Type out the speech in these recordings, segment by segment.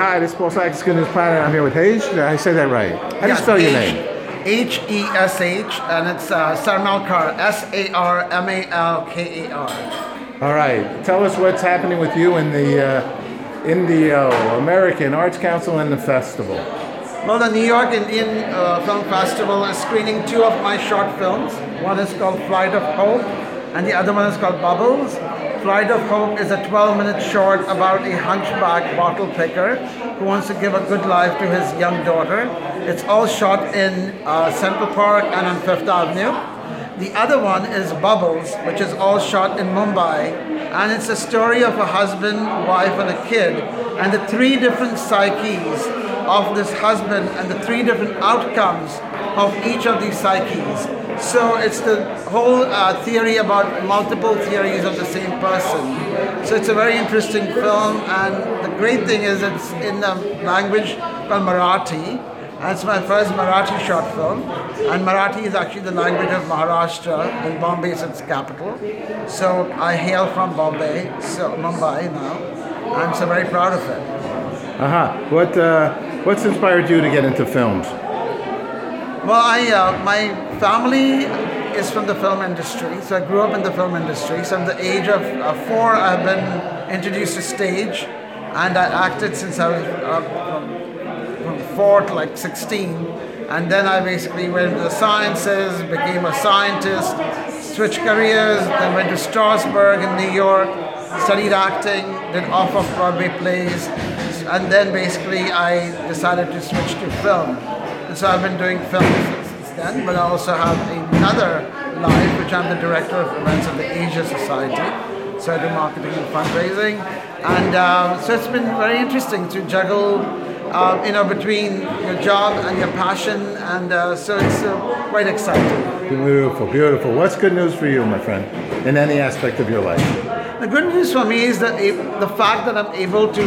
hi, this is Paul Sachs, Good News Planet. I'm here with Hej. Did I say that right? How do you spell your name? Hesh, and it's Sarmalkar, Sarmalkar. All right. Tell us what's happening with you in the Indio American Arts Council and the festival. Well, the New York Indian Film Festival is screening two of my short films. One is called Flight of Hope, and the other one is called Bubbles. Flight of Hope is a 12-minute short about a hunchback bottle picker who wants to give a good life to his young daughter. It's all shot in Central Park and on Fifth Avenue. The other one is Bubbles, which is all shot in Mumbai, and it's a story of a husband, wife, and a kid, and the three different psyches of this husband and the three different outcomes of each of these psyches. So it's the whole theory about multiple theories of the same person. So it's a very interesting film, and the great thing is it's in a language called Marathi. And it's my first Marathi short film, and Marathi is actually the language of Maharashtra, and Bombay is its capital. So I hail from Bombay, so Mumbai now. I'm so very proud of it. What's inspired you to get into films? Well, my family is from the film industry, so I grew up in the film industry. So at the age of 4, I've been introduced to stage, and I acted since I was from 4 to like 16. And then I basically went into the sciences, became a scientist, switched careers, then went to Strasbourg in New York, studied acting, did off-Broadway plays, and then basically I decided to switch to film. And so I've been doing film since then, but I also have another life, which I'm the director of events of the Asia Society. So I do marketing and fundraising. And so it's been very interesting to juggle, between your job and your passion. And so it's quite exciting. Beautiful, beautiful. What's good news for you, my friend, in any aspect of your life? The good news for me is that the fact that I'm able to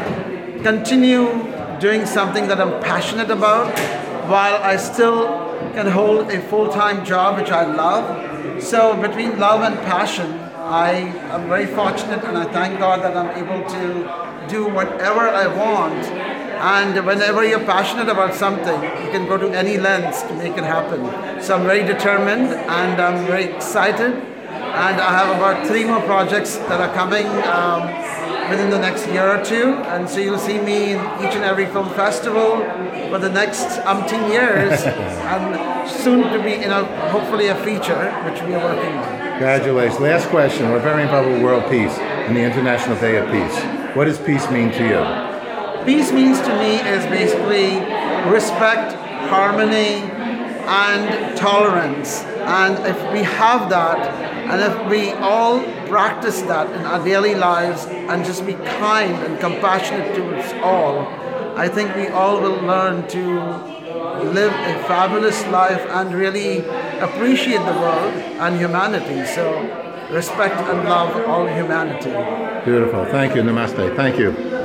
continue doing something that I'm passionate about while I still can hold a full-time job, which I love. So between love and passion, I am very fortunate, and I thank God that I'm able to do whatever I want. And whenever you're passionate about something, you can go to any lengths to make it happen. So I'm very determined, and I'm very excited. And I have about 3 more projects that are coming within the next year or 2. And so you'll see me in each and every film festival for the next umpteen years. And soon to be in hopefully a feature, which we are working on. Congratulations. Last question. We're very involved with World Peace and the International Day of Peace. What does peace mean to you? Peace means to me is basically respect, harmony, and tolerance. And if we have that, and if we all practice that in our daily lives and just be kind and compassionate towards all, I think we all will learn to live a fabulous life and really appreciate the world and humanity. So respect and love all humanity. Beautiful. Thank you. Namaste. Thank you.